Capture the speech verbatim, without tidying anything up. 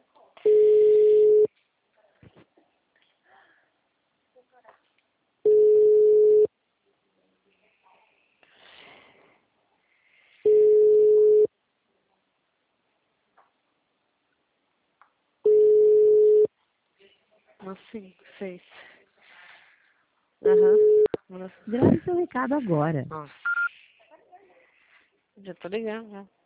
Umas cinco, seis. Aham. Uhum. Grave seu recado agora. Nossa. Já tô ligando, já.